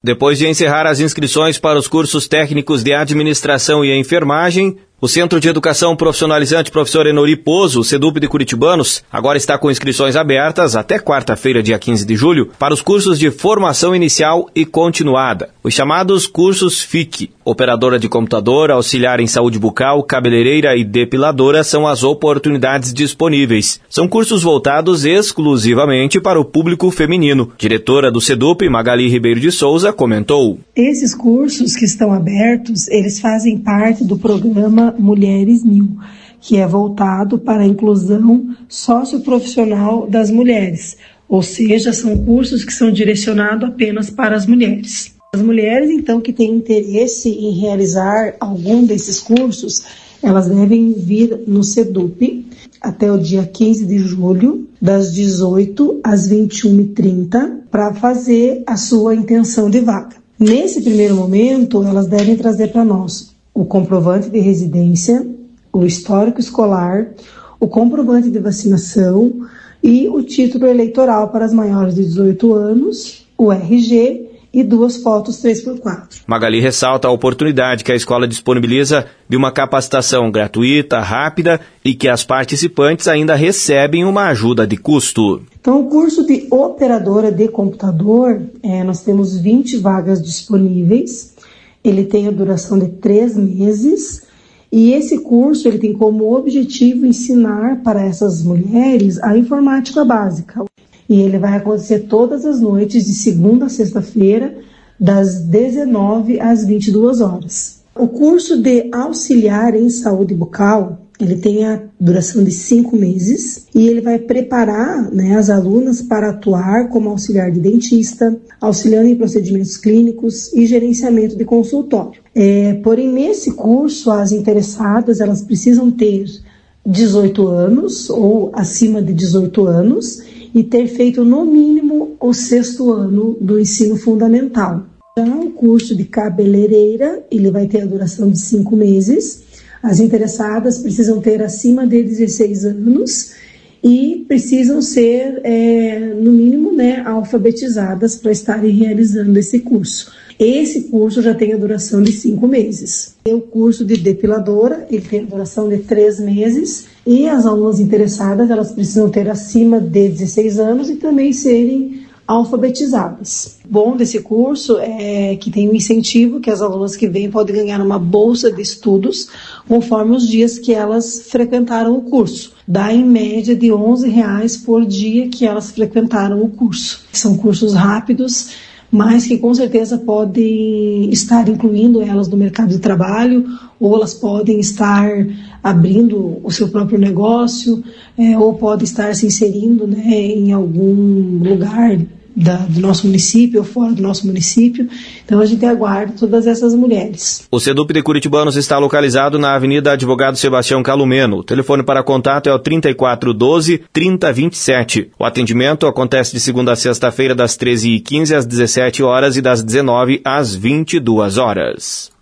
Depois de encerrar as inscrições para os cursos técnicos de administração e enfermagem, o Centro de Educação Profissionalizante Professor Enori Pozo, o CEDUP de Curitibanos, agora está com inscrições abertas até quarta-feira, dia 15 de julho, para os cursos de formação inicial e continuada, os chamados cursos FIC. Operadora de computador, auxiliar em saúde bucal, cabeleireira e depiladora são as oportunidades disponíveis. São cursos voltados exclusivamente para o público feminino. Diretora do CEDUP, Magali Ribeiro de Souza, comentou. Esses cursos que estão abertos, eles fazem parte do programa Mulheres 1000, que é voltado para a inclusão socioprofissional das mulheres, ou seja, são cursos que são direcionados apenas para as mulheres. As mulheres, então, que têm interesse em realizar algum desses cursos, elas devem vir no CEDUP até o dia 15 de julho, das 18 às 21h30, para fazer a sua intenção de vaga. Nesse primeiro momento, elas devem trazer para nós o comprovante de residência, o histórico escolar, o comprovante de vacinação e o título eleitoral para as maiores de 18 anos, o RG e 2 fotos 3x4. Magali ressalta a oportunidade que a escola disponibiliza de uma capacitação gratuita, rápida e que as participantes ainda recebem uma ajuda de custo. Então, o curso de operadora de computador, nós temos 20 vagas disponíveis. Ele tem a duração de 3 meses e esse curso ele tem como objetivo ensinar para essas mulheres a informática básica. E ele vai acontecer todas as noites, de segunda a sexta-feira, das 19 às 22 horas. O curso de auxiliar em saúde bucal, ele tem a duração de 5 meses e ele vai preparar, as alunas para atuar como auxiliar de dentista, auxiliando em procedimentos clínicos e gerenciamento de consultório. Porém, nesse curso, as interessadas elas precisam ter 18 anos ou acima de 18 anos e ter feito no mínimo o 6º ano do ensino fundamental. Já o curso de cabeleireira, ele vai ter a duração de 5 meses. As interessadas precisam ter acima de 16 anos e precisam ser, no mínimo, alfabetizadas para estarem realizando esse curso. Esse curso já tem a duração de 5 meses. O curso de depiladora, ele tem a duração de 3 meses e as alunas interessadas, elas precisam ter acima de 16 anos e também serem alfabetizadas. O bom desse curso é que tem um incentivo que as alunas que vêm podem ganhar uma bolsa de estudos conforme os dias que elas frequentaram o curso. Dá em média de R$11 por dia que elas frequentaram o curso. São cursos rápidos, mas que com certeza podem estar incluindo elas no mercado de trabalho, ou elas podem estar abrindo o seu próprio negócio, ou podem estar se inserindo em algum lugar do nosso município ou fora do nosso município. Então a gente aguarda todas essas mulheres. O CEDUP de Curitibanos está localizado na Avenida Advogado Sebastião Calumeno. O telefone para contato é o 3412-3027. O atendimento acontece de segunda a sexta-feira das 13h15 às 17 horas e das 19 às 22 horas.